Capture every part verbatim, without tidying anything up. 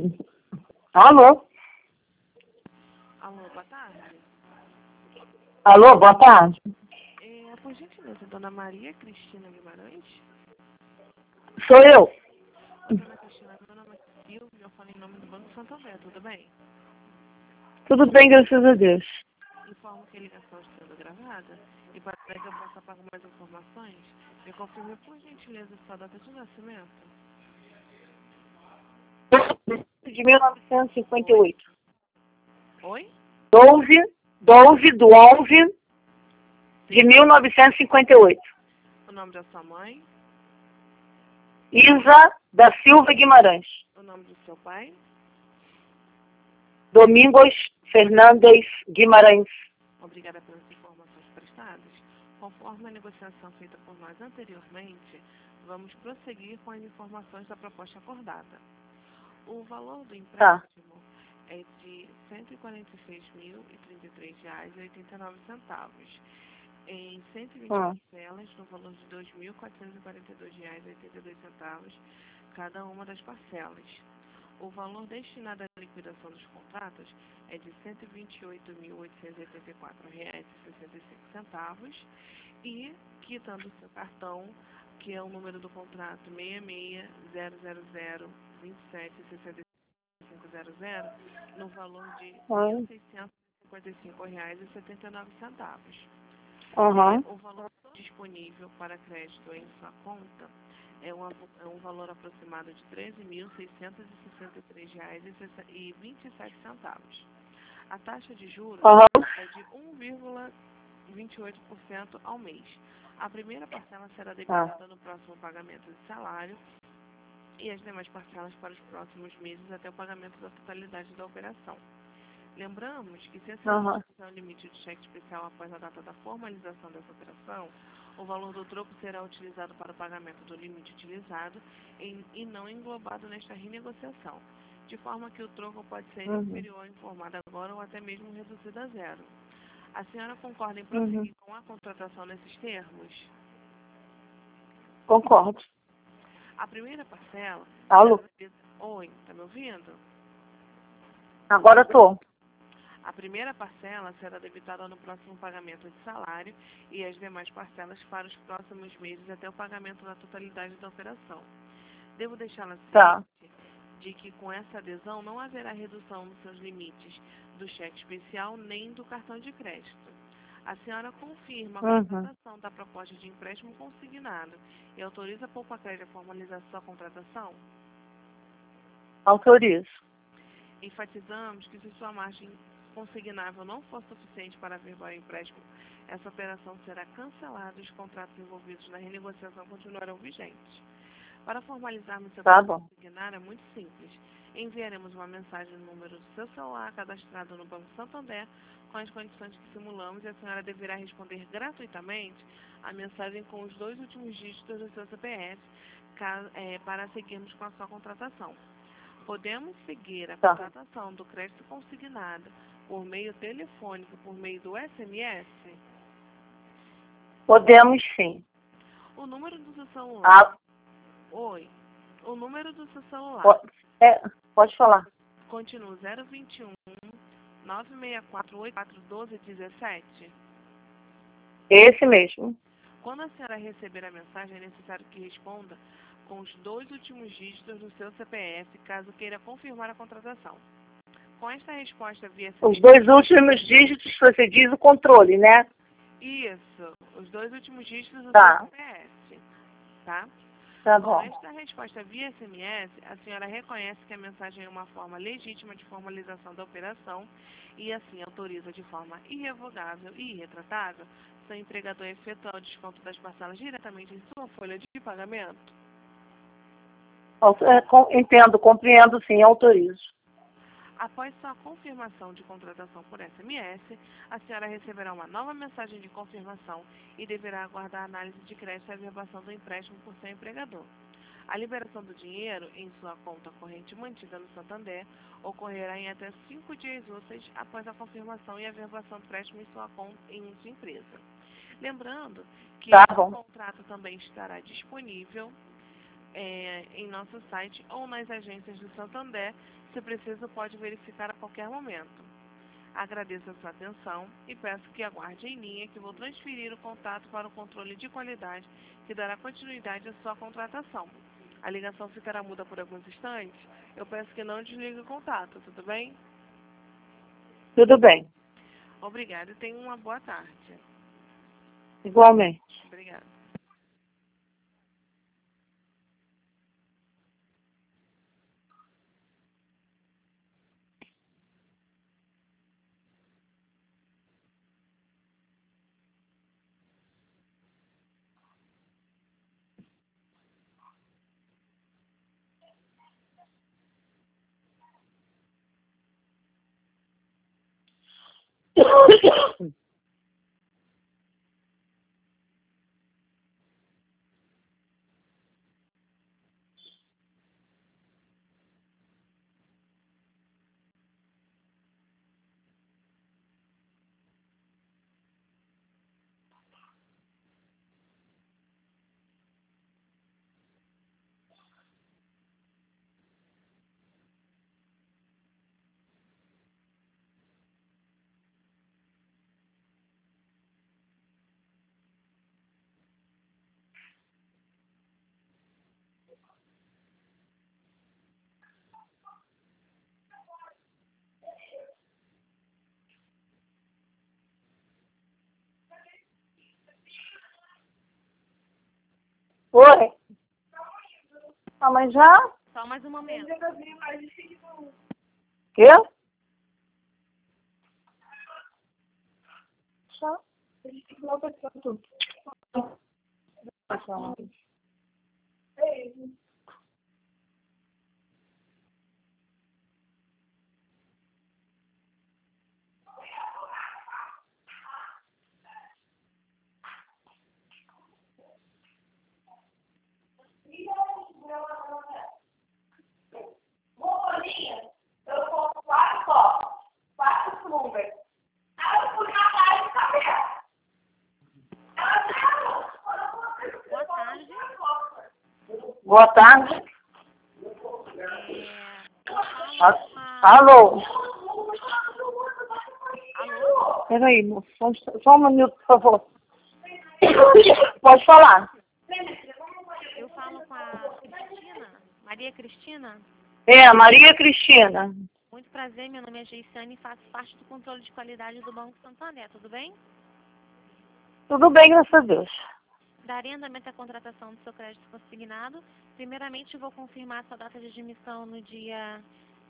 Alô? Alô, boa tarde. Alô, boa tarde. É, por gentileza, Dona Maria Cristina Guimarães? Sou eu. Dona Cristina, meu nome é Silvia, eu falo em nome do Banco Santander, tudo bem? Tudo bem, graças a Deus. Informo que a ligação está sendo gravada e para que eu possa pagar mais informações, me confirme por gentileza sua data de nascimento. De mil novecentos e cinquenta e oito. Oi? doze, doze do onze de mil novecentos e cinquenta e oito. O nome da sua mãe? Isa da Silva Guimarães. O nome do seu pai? Domingos Fernandes Guimarães. Obrigada pelas informações prestadas. Conforme a negociação feita por nós anteriormente, vamos prosseguir com as informações da proposta acordada. O valor do Tá. empréstimo é de cento e quarenta e seis mil e trinta e três reais e oitenta e nove centavos, em cento e vinte Hum. parcelas no valor de dois mil quatrocentos e quarenta e dois reais e oitenta e dois centavos cada uma das parcelas. O valor destinado à liquidação dos contratos é de cento e vinte e oito mil oitocentos e oitenta e quatro reais e sessenta e cinco centavos e, quitando o seu cartão, que é o número do contrato seis seis zero zero zero vinte e sete sessenta e cinco zero zero, no valor de mil Hum. seiscentos e cinquenta e cinco reais e setenta e nove centavos. Uhum. É, o valor disponível para crédito em sua conta é um, é um valor aproximado de treze mil seiscentos e sessenta e três reais e vinte e sete centavos. A taxa de juros Uhum. é de um vírgula vinte e oito por cento ao mês. A primeira parcela será Tá. debitada no próximo pagamento de salário e as demais parcelas para os próximos meses até o pagamento da totalidade da operação. Lembramos que se a senhora Uhum. fizer um limite de cheque especial após a data da formalização dessa operação, o valor do troco será utilizado para o pagamento do limite utilizado em, e não englobado nesta renegociação, de forma que o troco pode ser Uhum. inferior informado agora ou até mesmo reduzido a zero. A senhora concorda em Uhum. prosseguir com a contratação nesses termos? Concordo. A primeira parcela Alô? será... Oi, tá me ouvindo? Agora tô. A primeira parcela será debitada no próximo pagamento de salário e as demais parcelas para os próximos meses até o pagamento da totalidade da operação. Devo deixá-la Tá. ciente de que com essa adesão não haverá redução nos seus limites do cheque especial nem do cartão de crédito. A senhora confirma a Uhum. contratação da proposta de empréstimo consignado e autoriza a Poupa-Crédito a formalizar sua contratação? Autorizo. Enfatizamos que se sua margem consignável não for suficiente para averbar o empréstimo, essa operação será cancelada e os contratos envolvidos na renegociação continuarão vigentes. Para formalizarmos seu Tá pedido bom. consignado é muito simples. Enviaremos uma mensagem no número do seu celular cadastrado no Banco Santander com as condições que simulamos e a senhora deverá responder gratuitamente a mensagem com os dois últimos dígitos do seu C P F ca- é, para seguirmos com a sua contratação. Podemos seguir a Tá. contratação do crédito consignado por meio telefônico, por meio do S M S? Podemos sim. O número do seu celular. Ah, Oi. O número do seu celular po- é, pode falar. continua zero vinte e um, nove seis quatro, oito quatro um dois, um sete? Esse mesmo. Quando a senhora receber a mensagem, é necessário que responda com os dois últimos dígitos do seu C P F, caso queira confirmar a contratação. Com esta resposta via Os dois últimos dígitos você diz o controle, né? Isso, os dois últimos dígitos do Tá. seu C P F, tá? Tá Com bom. esta resposta via S M S, a senhora reconhece que a mensagem é uma forma legítima de formalização da operação e assim autoriza de forma irrevogável e irretratável seu empregador a efetuar o desconto das parcelas diretamente em sua folha de pagamento. Auto- é, com- Entendo, compreendo sim, autorizo. Após sua confirmação de contratação por S M S, a senhora receberá uma nova mensagem de confirmação e deverá aguardar a análise de crédito e averbação do empréstimo por seu empregador. A liberação do dinheiro em sua conta corrente mantida no Santander ocorrerá em até cinco dias úteis após a confirmação e averbação do empréstimo em sua conta em sua empresa. Lembrando que Tá esse bom. contrato também estará disponível é, em nosso site ou nas agências do Santander. Se preciso, pode verificar a qualquer momento. Agradeço a sua atenção e peço que aguarde em linha que vou transferir o contato para o controle de qualidade que dará continuidade à sua contratação. A ligação ficará muda por alguns instantes. Eu peço que não desligue o contato, tudo bem? Tudo bem. Obrigada e tenha uma boa tarde. Igualmente. Obrigada. Oi. Ah, mas já? Só mais um momento. Quê? Já. Boa tarde. Boa tarde. É, eu falo A- com a... Alô? Alô? Peraí, moço. Só só um minuto, por favor. Pode falar. Eu falo com a Cristina, Maria Cristina. É, Maria Cristina. Muito prazer, meu nome é Geiciane e faço parte do controle de qualidade do Banco Santander, tudo bem? Tudo bem, graças a Deus. Darei andamento à contratação do seu crédito consignado. Primeiramente, vou confirmar sua data de admissão no dia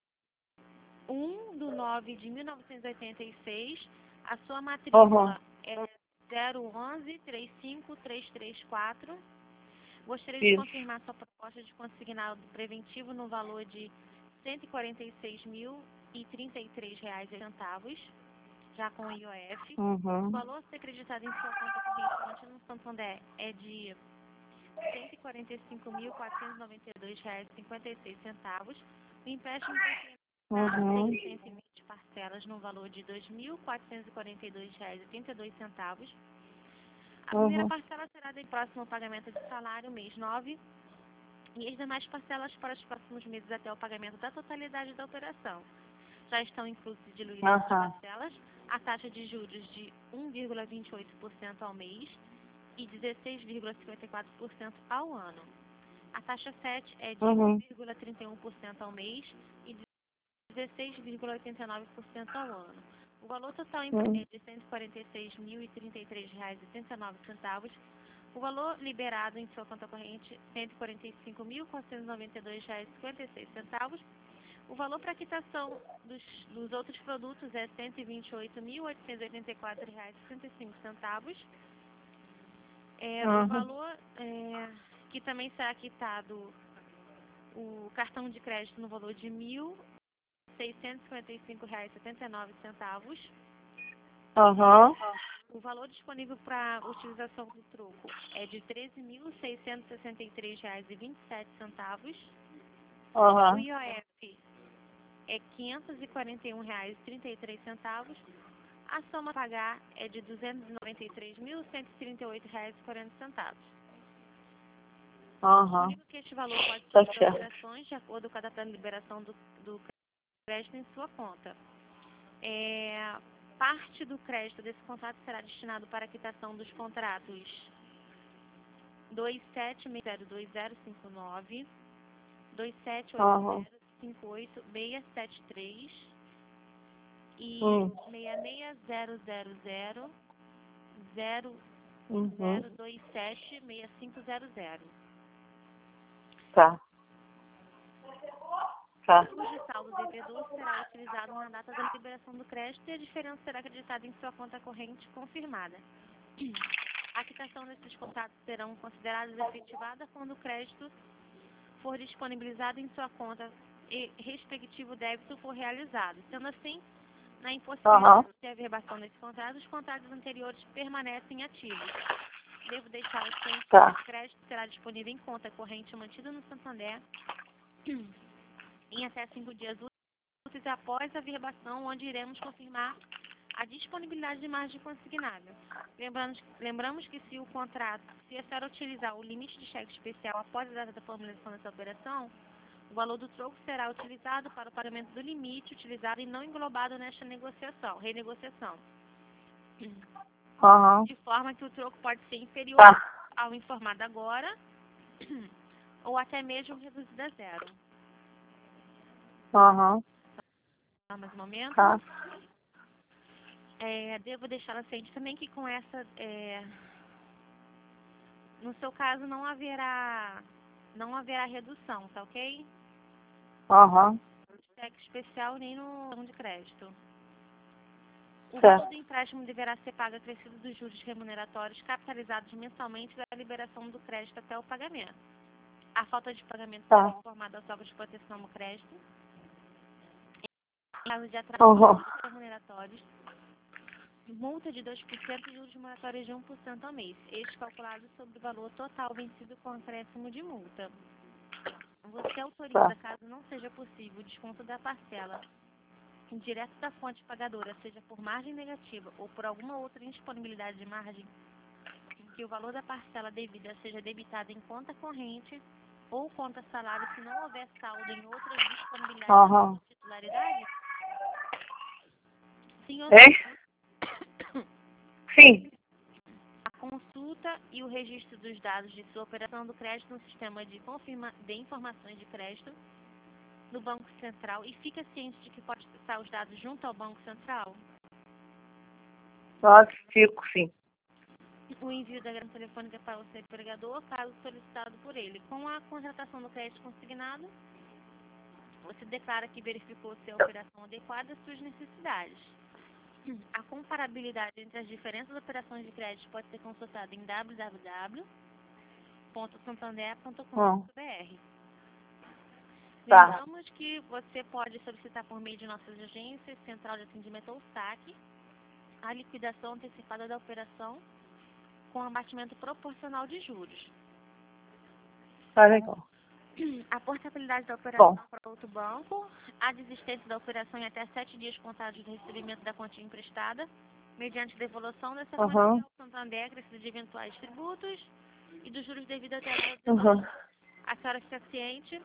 um de nove de mil novecentos e oitenta e seis. A sua matrícula é zero um um três cinco três três quatro. Gostaria de Isso. confirmar sua proposta de consignado preventivo no valor de cento e quarenta e seis mil e trinta e três reais e centavos, já com I O F. O Uhum. valor a ser acreditado em sua conta corrente no Santander é de cento e quarenta e cinco mil quatrocentos e noventa e dois reais e cinquenta e seis centavos. O empréstimo está Uhum. em cento e vinte parcelas no valor de dois mil quatrocentos e quarenta e dois reais e trinta e dois centavos. A primeira Uhum. parcela será do próximo pagamento de salário, mês nove, e as demais parcelas para os próximos meses até o pagamento da totalidade da operação. Já estão inclusos e diluídas as Aham. parcelas, a taxa de juros de um vírgula vinte e oito por cento ao mês e dezesseis vírgula cinquenta e quatro por cento ao ano. A taxa sete é de um Uhum. vírgula trinta e um por cento ao mês e dezesseis vírgula oitenta e nove por cento ao ano. O valor total em Uhum. é de cento e quarenta e seis mil e trinta e três reais e setenta e nove centavos. O valor liberado em sua conta corrente, cento e quarenta e cinco mil quatrocentos e noventa e dois reais e cinquenta e seis centavos. O valor para quitação dos, dos outros produtos é cento e vinte e oito mil oitocentos e oitenta e quatro reais e sessenta e cinco centavos. É, o Uhum. valor é, que também será quitado o cartão de crédito no valor de mil seiscentos e cinquenta e cinco reais e setenta e nove centavos. Uhum. O valor disponível para utilização do troco é de treze mil seiscentos e sessenta e três reais e vinte e sete centavos. O Uhum. I O F é quinhentos e quarenta e um reais e trinta e três centavos. A soma a pagar é de duzentos e noventa e três mil cento e trinta e oito reais e quarenta centavos. Aham. Digo que este valor pode Tá sofrer certo. alterações de acordo com a data de liberação do, do crédito em sua conta. É, parte do crédito desse contrato será destinado para a quitação dos contratos dois sete seis zero dois zero cinco nove, dois sete oito Aham. zero cinco oito seis sete três e Hum. seis seis zero zero zero zero Uhum. zero dois sete seis cinco zero zero. Tá. Tá. Cujo saldo devedor será utilizado na data da liberação do crédito e a diferença será acreditada em sua conta corrente confirmada. A quitação desses contratos serão consideradas efetivadas quando o crédito for disponibilizado em sua conta e respectivo débito for realizado. Sendo assim, na impossibilidade Aham. de averbação desse contrato, os contratos anteriores permanecem ativos. Devo deixar o ciente que Tá. esse crédito será disponível em conta corrente mantida no Santander em até cinco dias úteis após a averbação, onde iremos confirmar a disponibilidade de margem consignada. Lembramos, lembramos que se o contrato, se a senhora utilizar o limite de cheque especial após a data da formalização dessa operação, o valor do troco será utilizado para o pagamento do limite utilizado e não englobado nesta negociação, renegociação. Aham. De forma que o troco pode ser inferior Tá. ao informado agora ou até mesmo reduzido a zero. Aham. Só mais um momento. Tá. É, devo deixar a ciente também que com essa, é, no seu caso não haverá, não haverá redução, tá ok? Aham. Cheque especial nem no cartão de crédito. O Certo. valor do empréstimo deverá ser pago acrescido dos juros remuneratórios capitalizados mensalmente da liberação do crédito até o pagamento. A falta de pagamento Tá. será informada aos órgãos de proteção no crédito. Em caso de atraso Aham. dos juros remuneratórios, multa de dois por cento e juros moratórios de um por cento ao mês, este calculado sobre o valor total vencido com acréscimo de multa. Você autoriza, Tá. caso não seja possível, o desconto da parcela direto da fonte pagadora, seja por margem negativa ou por alguma outra indisponibilidade de margem, que o valor da parcela devida seja debitado em conta corrente ou conta salário se não houver saldo em outras disponibilidades da Aham. sua titularidade? Senhor, Hein? Sim. a consulta e o registro dos dados de sua operação do crédito no sistema de, confirma, de informações de crédito do Banco Central e fica ciente de que pode acessar os dados junto ao Banco Central. Nossa, fico, sim. O envio da grana telefônica para o seu empregador, caso solicitado por ele. Com a contratação do crédito consignado, você declara que verificou se a operação adequada às suas necessidades. A comparabilidade entre as diferentes operações de crédito pode ser consultada em w w w ponto santander ponto com ponto b r. Tá. Lembramos que você pode solicitar por meio de nossas agências, Central de Atendimento ou SAC, a liquidação antecipada da operação com abatimento proporcional de juros. Tá legal. A portabilidade da operação Bom. para outro banco, a desistência da operação em até sete dias contados do recebimento da quantia emprestada, mediante devolução dessa quantia Aham. ao Santander, acrescido de eventuais tributos e dos juros devidos até a Aham. A senhora fica ciente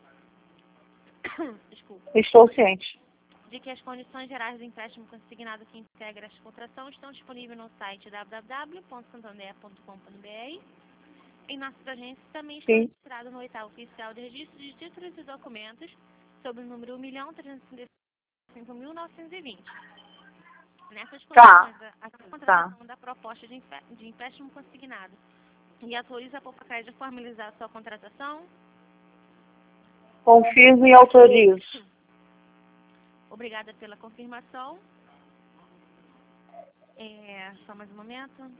desculpa, Estou ciente. de que as condições gerais do empréstimo consignado que integra esta contratação estão disponíveis no site w w w ponto santander ponto com ponto b r. Em nossas agências também está Sim. registrado no oitavo oficial de registro de títulos e documentos sob o número um milhão trezentos e trinta e cinco mil novecentos e vinte. Nessas Tá. condições, a a contratação da proposta de empé- de empréstimo consignado e autoriza a Poupa-Crédito a formalizar a sua contratação. Confirmo e autorizo. Obrigada pela confirmação. É, só mais um momento.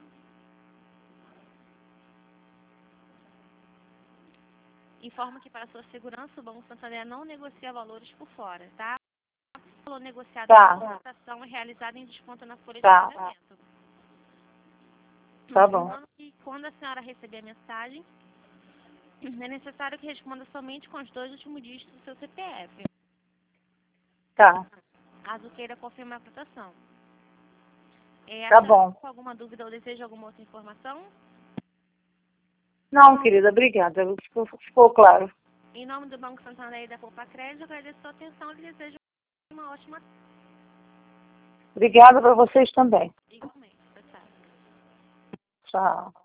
Informo que para sua segurança o Banco Santander não negocia valores por fora, tá? O valor negociado Tá. na contratação é realizado em desconto na folha Tá. de pagamento. Tá bom. Lembrando que quando a senhora receber a mensagem, é necessário que responda somente com os dois últimos dígitos do seu C P F, Tá. caso queira confirmar a cotação. É, a Tá senhora bom. ficou com alguma dúvida ou deseja alguma outra informação? Não, querida, obrigada. Ficou, ficou claro. Em nome do Banco Santander e da Poupa Crédito, agradeço a sua atenção e desejo uma ótima tarde. Obrigada para vocês também. Igualmente. Tchau, tchau. Tchau.